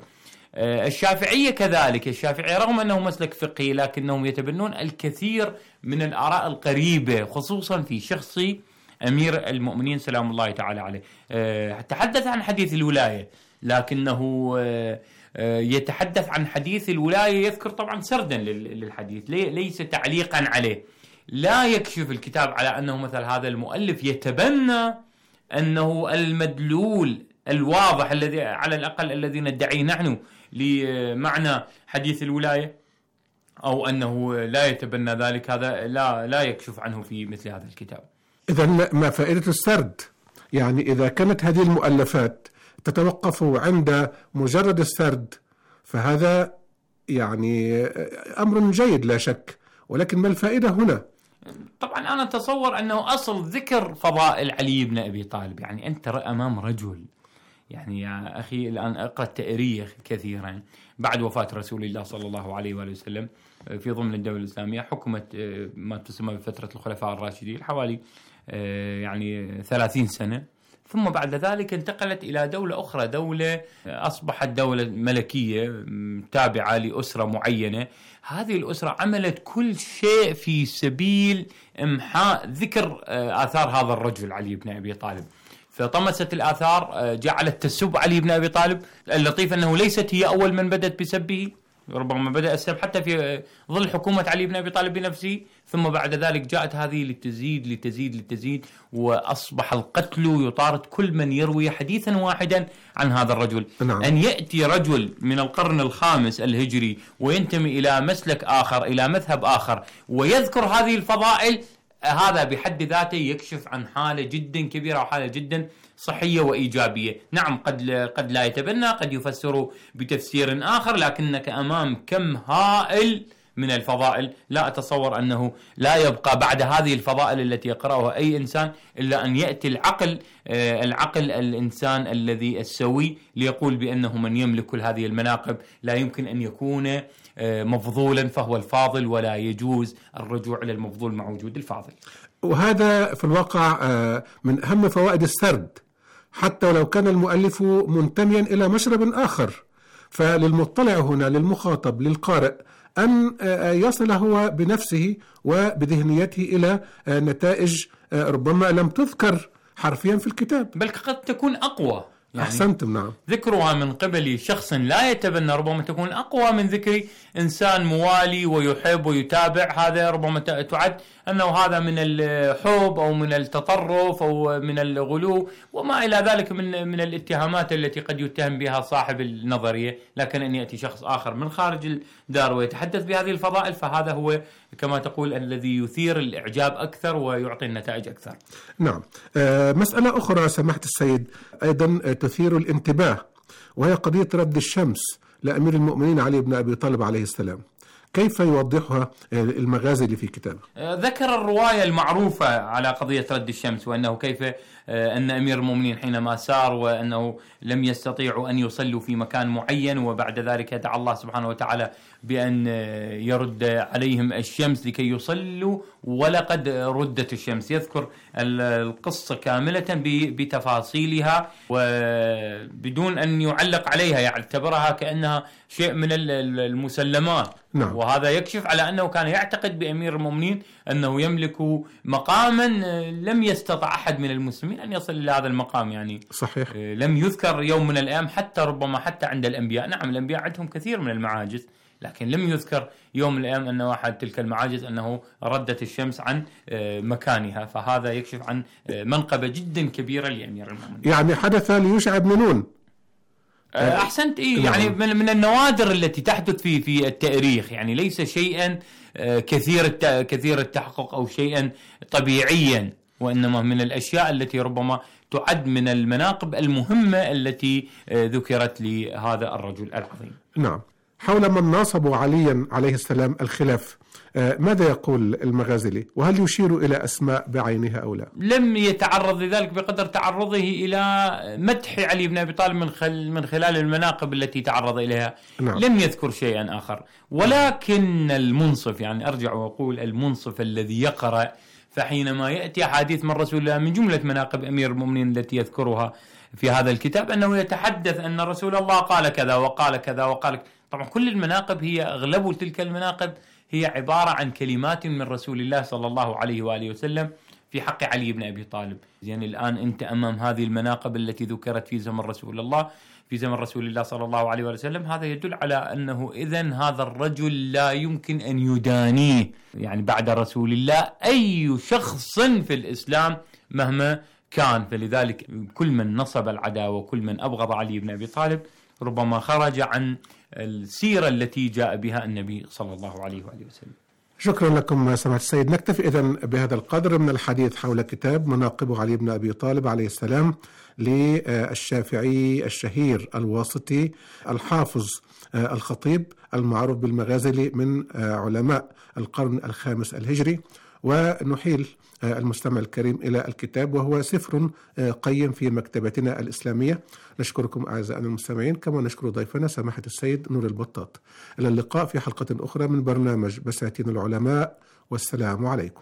الشافعية كذلك، الشافعية رغم أنه مسلك فقهي لكنهم يتبنون الكثير من الآراء القريبة خصوصا في شخص أمير المؤمنين سلام الله تعالى عليه. تحدث عن حديث الولاية، لكنه يتحدث عن حديث الولاية يذكر طبعا سردا للحديث ليس تعليقا عليه. لا يكشف الكتاب على أنه مثل هذا المؤلف يتبنى أنه المدلول الواضح الذي على الأقل الذي ندعيه نحن لمعنى حديث الولاية، أو أنه لا يتبنى ذلك، هذا لا يكشف عنه في مثل هذا الكتاب. إذن ما فائدة السرد؟ يعني إذا كانت هذه المؤلفات تتوقف عند مجرد السرد فهذا يعني أمر جيد لا شك، ولكن ما الفائدة هنا؟ طبعا أنا أتصور أنه أصل ذكر فضائل علي بن أبي طالب، يعني أنت أمام رجل، يعني يا أخي الآن أقرأ التاريخ كثيرا بعد وفاة رسول الله صلى الله عليه وآله وسلم في ضمن الدولة الإسلامية حكمت ما تسمى بفترة الخلفاء الراشدين حوالي يعني 30 سنة، ثم بعد ذلك انتقلت إلى دولة أخرى، دولة أصبحت دولة ملكية تابعة لأسرة معينة. هذه الأسرة عملت كل شيء في سبيل إمحاء ذكر آثار هذا الرجل علي بن أبي طالب، فطمست الآثار، جعلت تسب علي بن أبي طالب. اللطيف أنه ليست هي أول من بدأت بسبه، ربما بدأ السب حتى في ظل حكومة علي بن أبي طالب بنفسه، ثم بعد ذلك جاءت هذه لتزيد وأصبح القتل يطارد كل من يروي حديثا واحدا عن هذا الرجل. نعم. أن يأتي رجل من القرن الخامس الهجري وينتمي إلى مسلك آخر إلى مذهب آخر ويذكر هذه الفضائل، هذا بحد ذاته يكشف عن حالة جدا كبيرة وحالة جدا صحية وإيجابية. نعم قد لا يتبنى، قد يفسر بتفسير آخر، لكنك أمام كم هائل من الفضائل. لا أتصور أنه لا يبقى بعد هذه الفضائل التي يقرأها أي إنسان إلا أن يأتي العقل الإنسان الذي السوي ليقول بأنه من يملك كل هذه المناقب لا يمكن أن يكون مفضولا فهو الفاضل، ولا يجوز الرجوع إلى المفضول مع وجود الفاضل. وهذا في الواقع من أهم فوائد السرد، حتى ولو كان المؤلف منتميا إلى مشرب آخر، فللمطلع هنا للمخاطب للقارئ أن يصل هو بنفسه وبذهنيته إلى نتائج ربما لم تذكر حرفيا في الكتاب، بل قد تكون أقوى. يعني أحسنتم. نعم. ذكرها من قبل شخص لا يتبنى ربما تكون أقوى من ذكر إنسان موالي ويحب ويتابع، هذا ربما تعد أنه هذا من الحب أو من التطرف أو من الغلو وما إلى ذلك من الاتهامات التي قد يتهم بها صاحب النظرية. لكن أن يأتي شخص آخر من خارج الدار ويتحدث بهذه الفضائل، فهذا هو كما تقول الذي يثير الإعجاب أكثر ويعطي النتائج أكثر. نعم. مسألة أخرى سماحة السيد أيضا تثير الانتباه، وهي قضية رد الشمس لأمير المؤمنين علي بن أبي طالب عليه السلام. كيف يوضحها المغازي في كتابه؟ ذكر الرواية المعروفة على قضية رد الشمس، وأنه كيف أن أمير المؤمنين حينما سار وأنه لم يستطيعوا أن يصلوا في مكان معين، وبعد ذلك دعا الله سبحانه وتعالى بأن يرد عليهم الشمس لكي يصلوا، ولقد ردت الشمس. يذكر القصة كاملة بتفاصيلها وبدون أن يعلق عليها، يعتبرها كأنها شيء من المسلمات. نعم. وهذا يكشف على أنه كان يعتقد بأمير المؤمنين أنه يملك مقاما لم يستطع أحد من المسلمين أن يصل إلى هذا المقام. يعني صحيح. لم يذكر يوم من الأيام حتى ربما حتى عند الأنبياء. نعم الأنبياء عندهم كثير من المعاجز، لكن لم يذكر يوم من الأيام أن واحد تلك المعاجز أنه ردت الشمس عن مكانها. فهذا يكشف عن منقبة جدا كبيرة لأمير المؤمنين. يعني حدث ليوشع بن نون. أحسنت. يعني من النوادر التي تحدث في التاريخ، يعني ليس شيئا كثير التحقق أو شيئا طبيعيا، وإنما من الأشياء التي ربما تعد من المناقب المهمة التي ذكرت لهذا الرجل العظيم. نعم. حول من ناصبوا عليا عليه السلام الخلاف، ماذا يقول المغازلي؟ وهل يشير إلى أسماء بعينها أو لا؟ لم يتعرض لذلك بقدر تعرضه إلى مدح علي بن أبي طالب من خلال المناقب التي تعرض إليها. نعم. لم يذكر شيئا آخر. ولكن المنصف، يعني أرجع وأقول المنصف الذي يقرأ، فحينما يأتي حديث من رسول الله من جملة مناقب أمير المؤمنين التي يذكرها في هذا الكتاب أنه يتحدث أن رسول الله قال كذا وقال كذا وقال. طبعا كل المناقب هي أغلب تلك المناقب هي عبارة عن كلمات من رسول الله صلى الله عليه وآله وسلم في حق علي بن أبي طالب. يعني الآن أنت أمام هذه المناقب التي ذكرت في زمن رسول الله، في زمن رسول الله صلى الله عليه وسلم، هذا يدل على أنه إذن هذا الرجل لا يمكن أن يدانيه يعني بعد رسول الله أي شخص في الإسلام مهما كان. فلذلك كل من نصب العداوة وكل من أبغض علي بن أبي طالب ربما خرج عن السيرة التي جاء بها النبي صلى الله عليه وآله وسلم. شكرا لكم سماحة السيد. نكتفي إذن بهذا القدر من الحديث حول كتاب مناقب علي بن أبي طالب عليه السلام للشافعي الشهير الواسطي الحافظ الخطيب المعروف بالمغازلي من علماء القرن الخامس الهجري. ونحيل المستمع الكريم إلى الكتاب وهو سفر قيم في مكتبتنا الإسلامية. نشكركم أعزائنا المستمعين، كما نشكر ضيفنا سماحة السيد نور البطاط. إلى اللقاء في حلقة أخرى من برنامج بساتين العلماء، والسلام عليكم.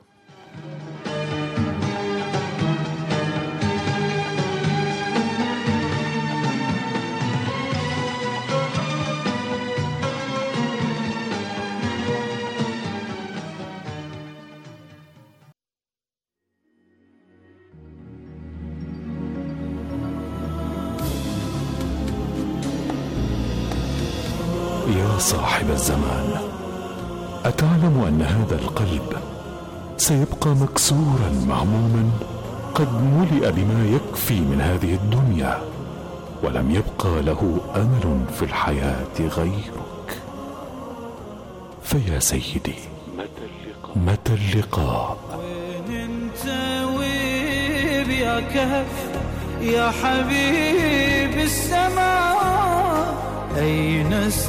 يا صاحب الزمان، أتعلم أن هذا القلب سيبقى مكسورا مهموما قد ملئ بما يكفي من هذه الدنيا، ولم يبقى له أمل في الحياة غيرك. فيا سيدي، متى اللقاء؟ وين انت ويب يا كهف يا حبيب السماء، أين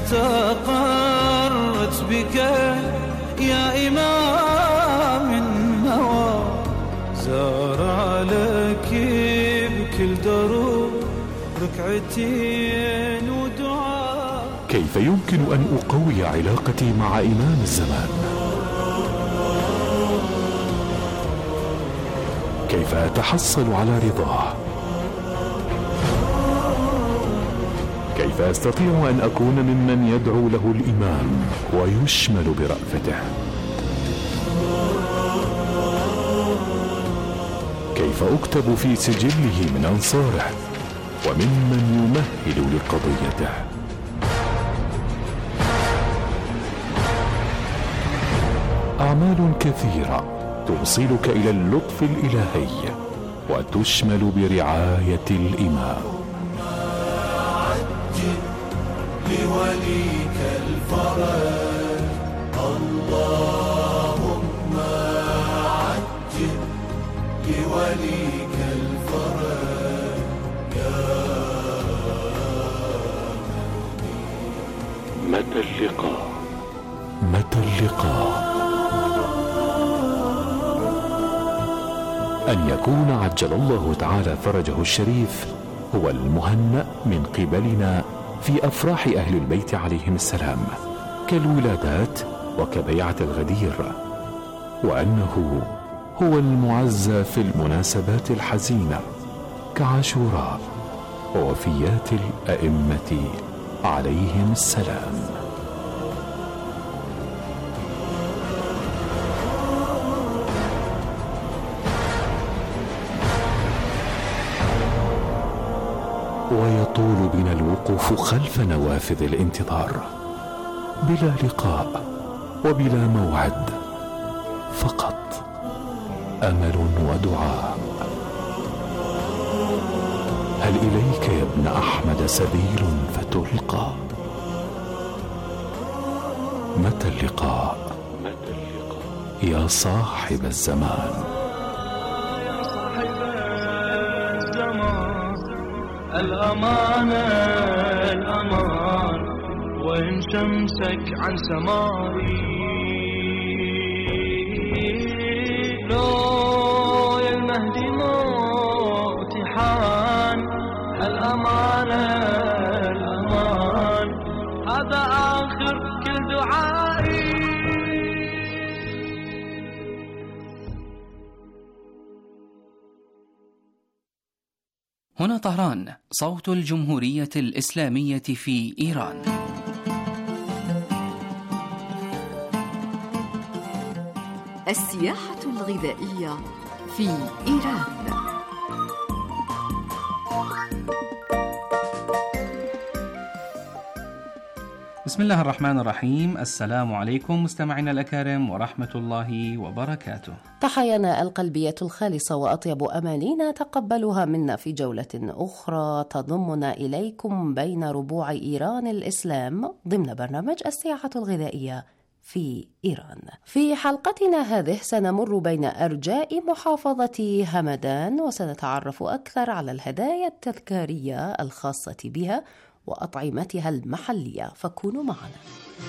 استقرت بك يا إمام النوى، زار لك بكل دروب ركعتين ودعاء. كيف يمكن أن أقوي علاقتي مع إمام الزمان؟ كيف أتحصل على رضاه؟ كيف أستطيع أن أكون ممن يدعو له الإمام ويشمل برأفته؟ كيف أكتب في سجله من أنصاره وممن يمهل لقضيته؟ أعمال كثيرة توصلك إلى اللطف الإلهي وتشمل برعاية الإمام. لوليك الفرج اللهم عجل لوليك الفرج يا متى اللقاء؟ متى اللقاء؟ أن يكون عجل الله تعالى فرجه الشريف هو المهنأ من قبلنا في أفراح أهل البيت عليهم السلام كالولادات وكبيعة الغدير، وأنه هو المعزى في المناسبات الحزينة كعاشوراء ووفيات الأئمة عليهم السلام. ويطول بنا الوقوف خلف نوافذ الانتظار بلا لقاء وبلا موعد، فقط أمل ودعاء. هل إليك يا ابن أحمد سبيل فتلقى؟ متى اللقاء؟ يا صاحب الزمان. الأمان الأمان وإن شمسك عن سماري، لو يا المهدي موت حان. الأمان الأمان هذا آخر كل دعائي. هنا هنا طهران، صوت الجمهورية الإسلامية في إيران. السياحة الغذائية في إيران. بسم الله الرحمن الرحيم. السلام عليكم مستمعينا الأكارم ورحمة الله وبركاته. تحايانا القلبية الخالصة وأطيب أمانينا تقبلها منا في جولة أخرى تضمنا إليكم بين ربوع إيران الإسلام ضمن برنامج السياحة الغذائية في إيران. في حلقتنا هذه سنمر بين أرجاء محافظة همدان وسنتعرف أكثر على الهدايا التذكارية الخاصة بها وأطعمتها المحلية، فكونوا معنا.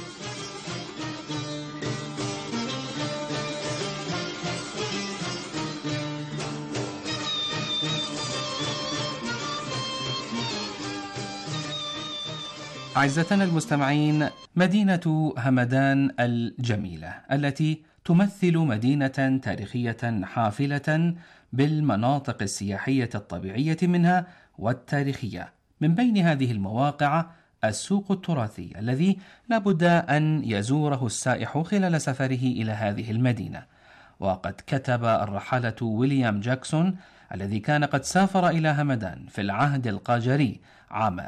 أعزتنا المستمعين، مدينة همدان الجميلة التي تمثل مدينة تاريخية حافلة بالمناطق السياحية الطبيعية منها والتاريخية. من بين هذه المواقع السوق التراثي الذي لابد أن يزوره السائح خلال سفره إلى هذه المدينة. وقد كتب الرحالة ويليام جاكسون الذي كان قد سافر إلى همدان في العهد القاجري عام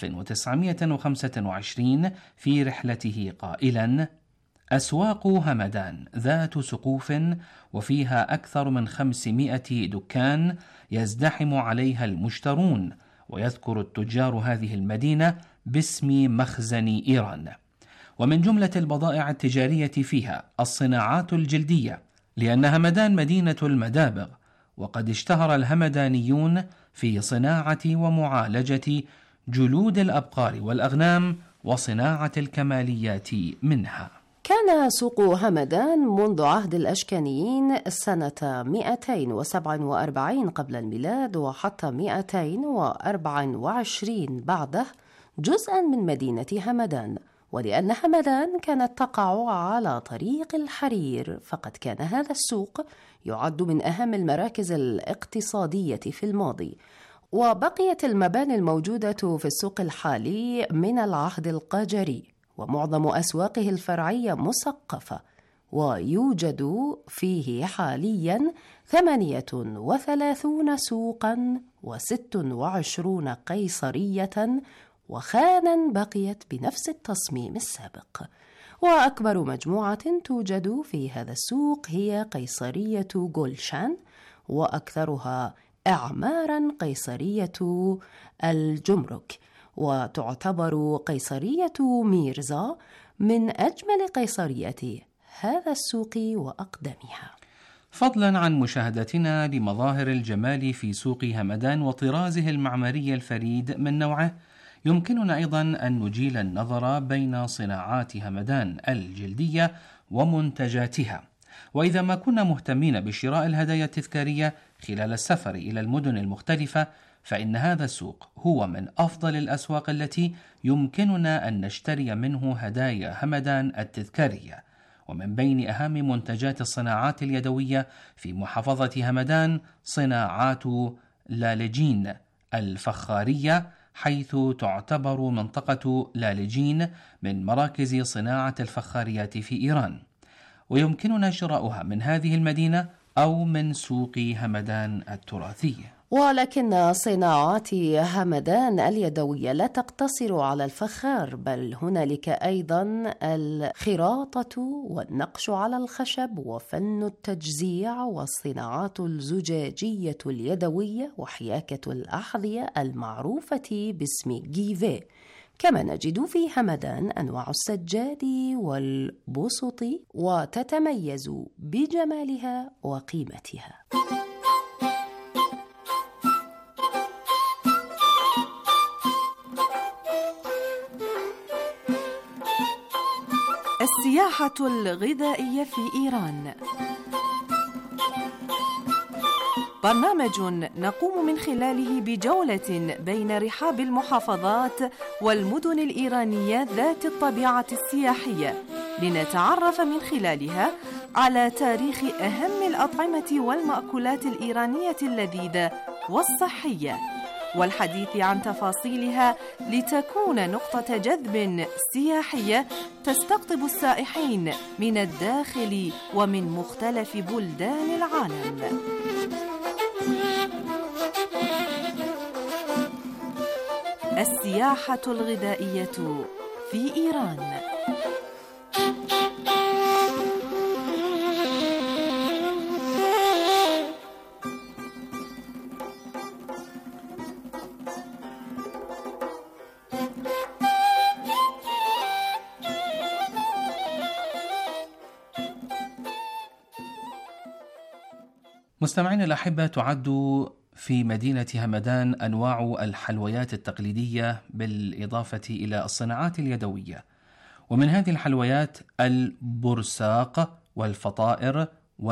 1925 في رحلته قائلا: أسواق همدان ذات سقوف وفيها أكثر من 500 دكان يزدحم عليها المشترون، ويذكر التجار هذه المدينة باسم مخزن إيران. ومن جملة البضائع التجارية فيها الصناعات الجلدية، لأن همدان مدينة المدابغ، وقد اشتهر الهمدانيون في صناعة ومعالجة جلود الأبقار والأغنام وصناعة الكماليات منها. كان سوق همدان منذ عهد الأشكانيين سنة 247 قبل الميلاد وحتى 224 بعده جزءا من مدينة همدان. ولأن همدان كانت تقع على طريق الحرير، فقد كان هذا السوق يعد من أهم المراكز الاقتصادية في الماضي. وبقيت المباني الموجودة في السوق الحالي من العهد القاجري، ومعظم أسواقه الفرعية مسقفة، ويوجد فيه حاليا 38 سوقا و26 قيصرية وخانا بقيت بنفس التصميم السابق. وأكبر مجموعة توجد في هذا السوق هي قيصرية جولشان، وأكثرها إعمارا قيصرية الجمرك، وتعتبر قيصرية ميرزا من أجمل قيصريات هذا السوق وأقدمها. فضلا عن مشاهدتنا لمظاهر الجمال في سوق همدان وطرازه المعماري الفريد من نوعه، يمكننا أيضا أن نجيل النظر بين صناعات همدان الجلدية ومنتجاتها. وإذا ما كنا مهتمين بشراء الهدايا التذكارية خلال السفر إلى المدن المختلفة، فإن هذا السوق هو من أفضل الأسواق التي يمكننا أن نشتري منه هدايا همدان التذكارية. ومن بين أهم منتجات الصناعات اليدوية في محافظة همدان صناعات لالجين الفخارية، حيث تعتبر منطقة لالجين من مراكز صناعة الفخاريات في إيران، ويمكننا شراؤها من هذه المدينة أو من سوق همدان التراثية. ولكن صناعات همدان اليدوية لا تقتصر على الفخار، بل هنالك أيضا الخراطة والنقش على الخشب وفن التجزيع والصناعات الزجاجية اليدوية وحياكة الأحذية المعروفة باسم جيفي. كما نجد في همدان أنواع السجاد والبسط، وتتميز بجمالها وقيمتها. السياحة الغذائية في إيران، برنامج نقوم من خلاله بجولة بين رحاب المحافظات والمدن الإيرانية ذات الطبيعة السياحية، لنتعرف من خلالها على تاريخ أهم الأطعمة والمأكولات الإيرانية اللذيذة والصحية، والحديث عن تفاصيلها لتكون نقطة جذب سياحية تستقطب السائحين من الداخل ومن مختلف بلدان العالم. السياحة الغذائية في إيران. مستمعينا الأحبة، تعد في مدينة همدان أنواع الحلويات التقليدية بالإضافة إلى الصناعات اليدوية، ومن هذه الحلويات البرساق والفطائر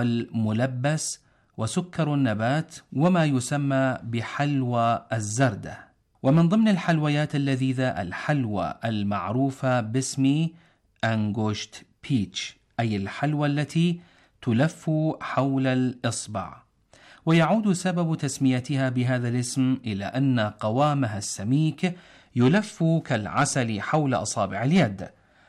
والملبس وسكر النبات وما يسمى بحلوى الزردة. ومن ضمن الحلويات اللذيذة الحلوى المعروفة باسم أنغوشت بيتش، أي الحلوى التي تلف حول الإصبع، ويعود سبب تسميتها بهذا الاسم إلى أن قوامها السميك يلف كالعسل حول أصابع اليد.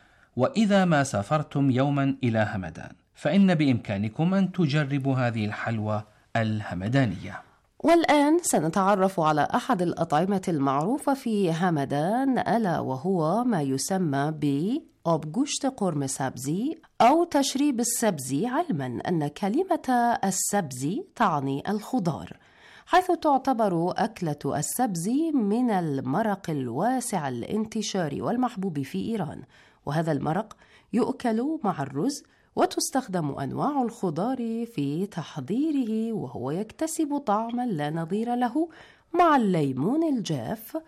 وإذا ما سافرتم يوما إلى همدان فإن بإمكانكم أن تجربوا هذه الحلوى الهمدانية. والآن سنتعرف على أحد الأطعمة المعروفة في همدان، ألا وهو ما يسمى بأبجوشت قرم سبزي أو تشريب السبزي، علما أن كلمة السبزي تعني الخضار، حيث تعتبر أكلة السبزي من المرق الواسع الانتشار والمحبوب في إيران، وهذا المرق يؤكل مع الرز، وتستخدم أنواع الخضار في تحضيره، وهو يكتسب طعما لا نظير له مع الليمون الجاف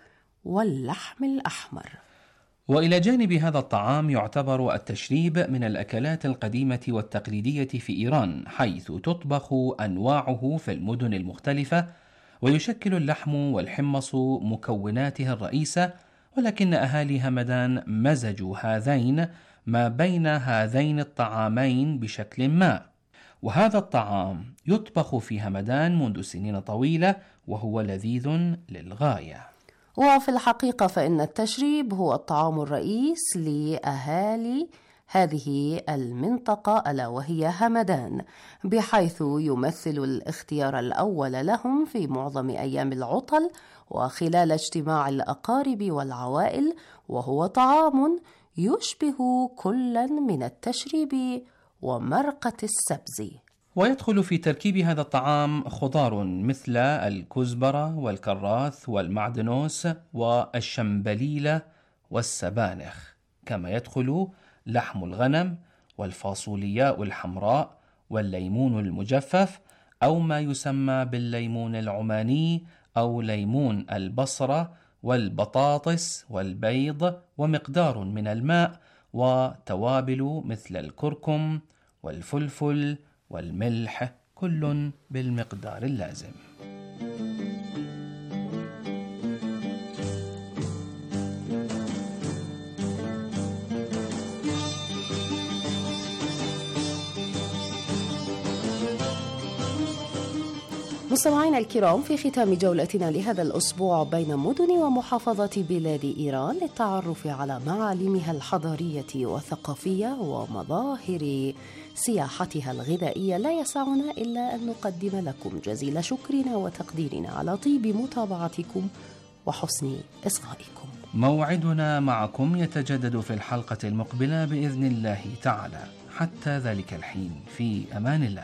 واللحم الأحمر. وإلى جانب هذا الطعام يعتبر التشريب من الأكلات القديمة والتقليدية في إيران، حيث تطبخ أنواعه في المدن المختلفة، ويشكل اللحم والحمص مكوناته الرئيسة، ولكن أهالي همدان مزجوا هذين ما بين هذين الطعامين بشكل ما، وهذا الطعام يطبخ في همدان منذ سنين طويلة، وهو لذيذ للغاية. وفي الحقيقة فإن التشريب هو الطعام الرئيس لأهالي هذه المنطقة، ألا وهي همدان، بحيث يمثل الاختيار الأول لهم في معظم أيام العطل وخلال اجتماع الأقارب والعوائل، وهو طعام يشبه كلا من التشريب ومرقة السبزي. ويدخل في تركيب هذا الطعام خضار مثل الكزبرة والكراث والمعدنوس والشمبليلة والسبانخ، كما يدخل لحم الغنم والفاصولياء الحمراء والليمون المجفف، أو ما يسمى بالليمون العماني أو ليمون البصرة، والبطاطس والبيض، ومقدار من الماء، وتوابل مثل الكركم والفلفل والملح، كل بالمقدار اللازم. مستمعينا الكرام، في ختام جولتنا لهذا الأسبوع بين مدن ومحافظات بلاد إيران للتعرف على معالمها الحضارية والثقافية ومظاهر سياحتها الغذائية، لا يسعنا إلا أن نقدم لكم جزيل شكرنا وتقديرنا على طيب متابعتكم وحسن إصغائكم. موعدنا معكم يتجدد في الحلقة المقبلة بإذن الله تعالى. حتى ذلك الحين، في أمان الله.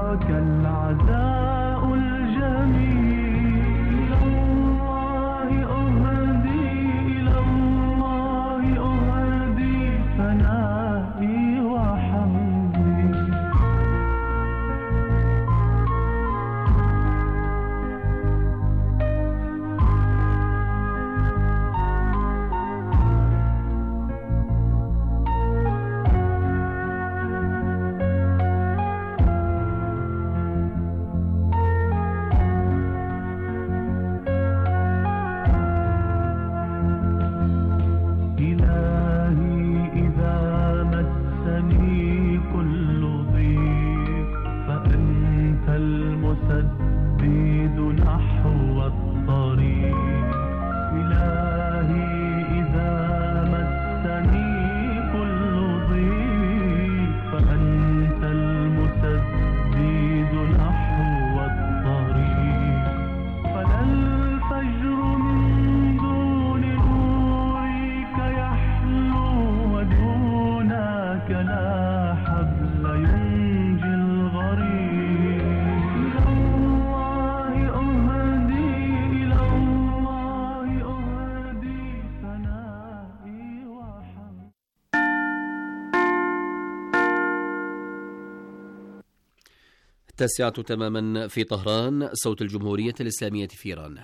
9 تماما في طهران، صوت الجمهورية الإسلامية في إيران.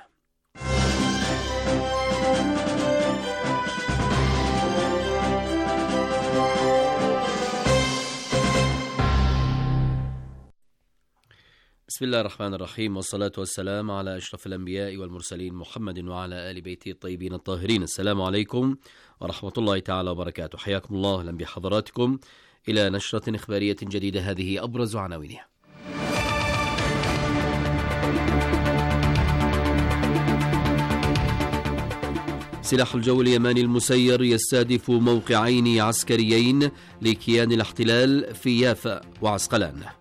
بسم الله الرحمن الرحيم، والصلاة والسلام على أشرف الأنبياء والمرسلين محمد وعلى آل بيته الطيبين الطاهرين. السلام عليكم ورحمة الله تعالى وبركاته. حياكم الله أهلا بحضراتكم إلى نشرة إخبارية جديدة. هذه أبرز عناوينها. سلاح الجو اليماني المسير يستهدف موقعين عسكريين لكيان الاحتلال في يافا وعسقلان.